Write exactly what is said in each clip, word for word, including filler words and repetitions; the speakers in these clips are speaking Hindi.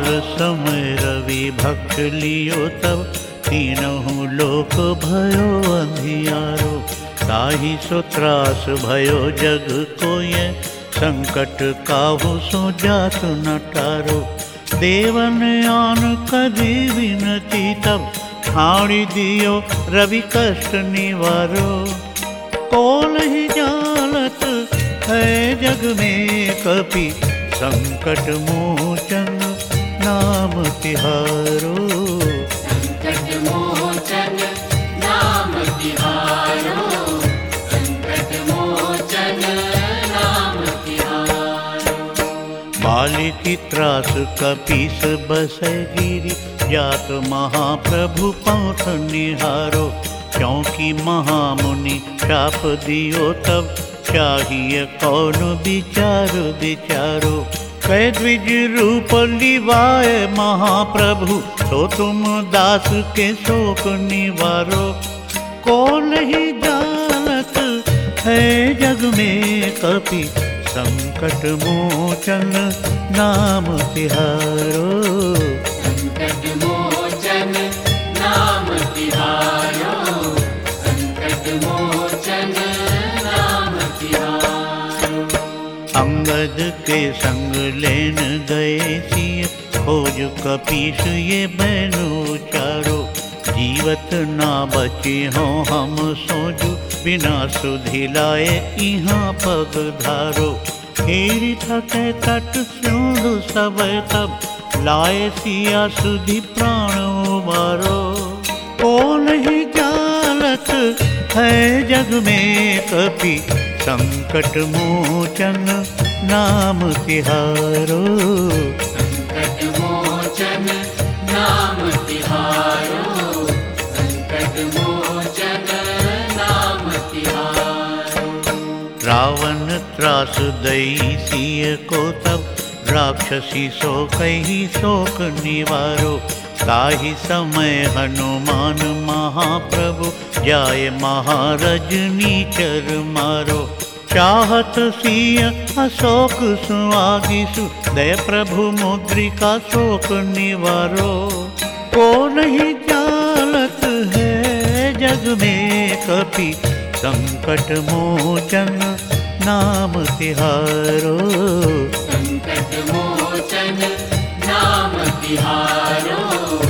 समय रवि भक्ष लियो तब तीनों लोक भयो अंधियारो। ताहि सो त्रास भयो जग को ये संकट काहू सो जात न टारो। देवन आन कदी विनती तब ठाणी दियो रवि कष्ट निवारो। कौन ही जानत है जग में कपि संकट मोचन नाम तिहारो। संकट मोचन नाम तिहारो, संकट मोचन नाम तिहारो। बालिकी त्रास कपीस बसै गिरी, जात महाप्रभु पौथ निहारो। क्योंकि महामुनि शाप दियो तब चाहिए कौन विचार विचारो। कै द्विज रूप लिवाए महाप्रभु, तो तुम दास के शोक निवारो। कौन ही जानत है जग में कपि संकट मोचन नाम तिहारो। संकट मोचन नाम तिहारो, संकट मोचन नाम तिहारो। अंगद के संग लेन गए सिय, खोज कपीस ये बहनों चारो। जीवत ना बचे हो हम सोजू, बिना सुधि लाए यहाँ पग धारो। हेरी थके तट स्योंदु सब तब, लाए सिया सुधि प्राण उबारो। कौन ही जानत है जग में कपि संकट मोचन नाम तिहारो। संकट मोचन नाम तिहारो, संकट मोचन नाम तिहारो। रावण त्रास दई सिय को तब, राक्षसी सो कही शोक निवारो। ताहि समय हनुमान महाप्रभु, जाय महारजनीचर मारो। चाहत सिय अशोक सुआगिसु, दय प्रभु मुद्रिका शोक निवारो। कौन ही जानत है जग में कपि संकट मोचन नाम तिहारो। संकट मोचन नाम तिहारो,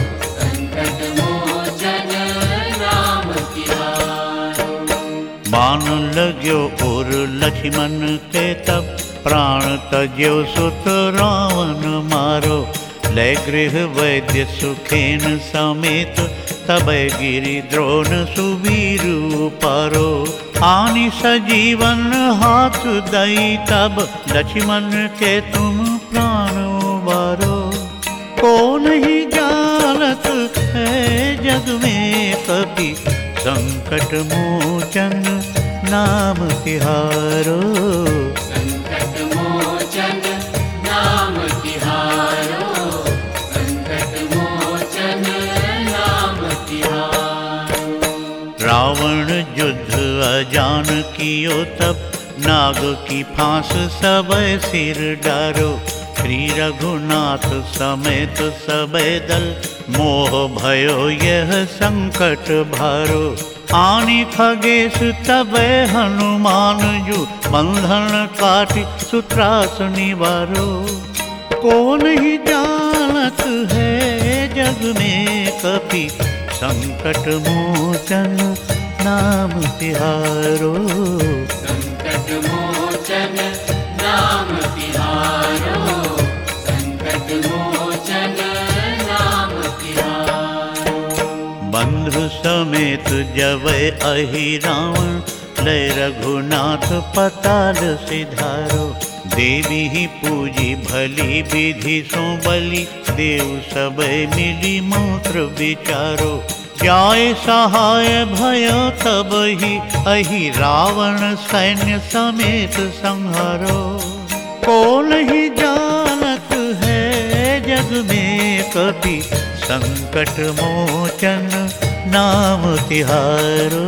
संकट मोचन नाम तिहारो। बाण लाग्यो और लक्ष्मण के तब, प्राण तज्यो सुत रावण मारो। लय गृह वैद्य सुखेन समेत, तब गिरि द्रोण सुवीरु पारो। आनि सजीवन हाथ दई तब, लक्ष्मण के तुम प्राण उबारो। कौन ही जानत है जग में कपि संकट मोचन नाम तिहारो। संकट मोचन नाम तिहारो, संकट मोचन नाम तिहारो। रावण युद्ध अजान कियो तब, नाग की फांस सब सिर डारो। श्री रघुनाथ समेत सब दल, मोह भयो यह संकट भारो। आनि खगेश तब हनुमान जू, बंधन काटि सुत्रास निवारो। कौन ही जानत है जग में कपि संकट मोचन नाम तिहारो। संकट मोचन नाम तिहारो, संकट मोचन नाम तिहारो। बंधु समेत जबै अहि रावण, लय रघुनाथ पताल सिधारो। देवी ही पूजी भली विधि सो बलि, देव सब मिली मूत्र विचारो। जाय सहाय भयो तब ही, अहि रावण सैन्य समेत संहारो। कौन ही जानत है जग में कपि संकट मोचन नाम तिहारो।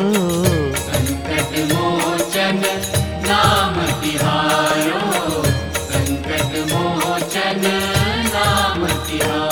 संकट मोचन नाम तिहारो, संकट मोचन नाम तिहारो।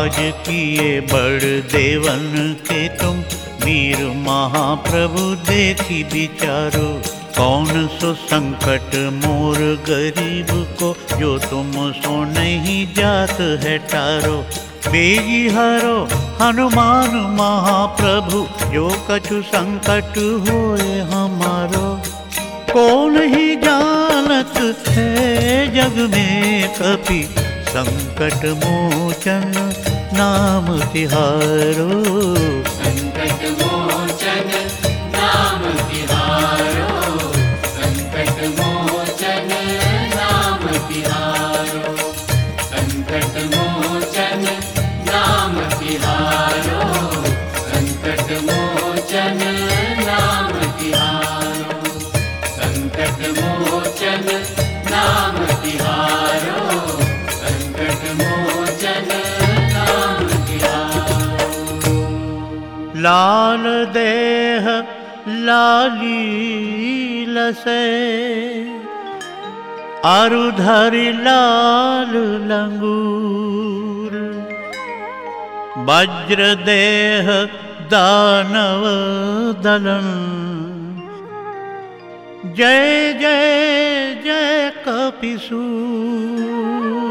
काज किए बड़ देवन के तुम, वीर महाप्रभु देखी विचारो। कौन सो संकट मोर गरीब को, जो तुम सो नहीं जात है टारो। बेगी हरो हनुमान महाप्रभु, जो कछु संकट होए हमारो। कौन ही जानत है जग में कपि, संकट मोचन नाम तिहारो। संकट मोचन नाम तिहारो, संकट मोचन नाम तिहारो, संकट मोचन नाम तिहारो, संकट मोचन नाम तिहारो, संकट मोचन नाम तिहारो, संकट मोचन नाम तिहारो। लाल देह लाली लसे, अरुधरि लाल लंगूर। वज्र देह दानव दलन, जय जय जय कपिसूर।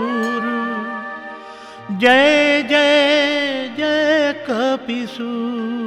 जय जय जय कपिसूर।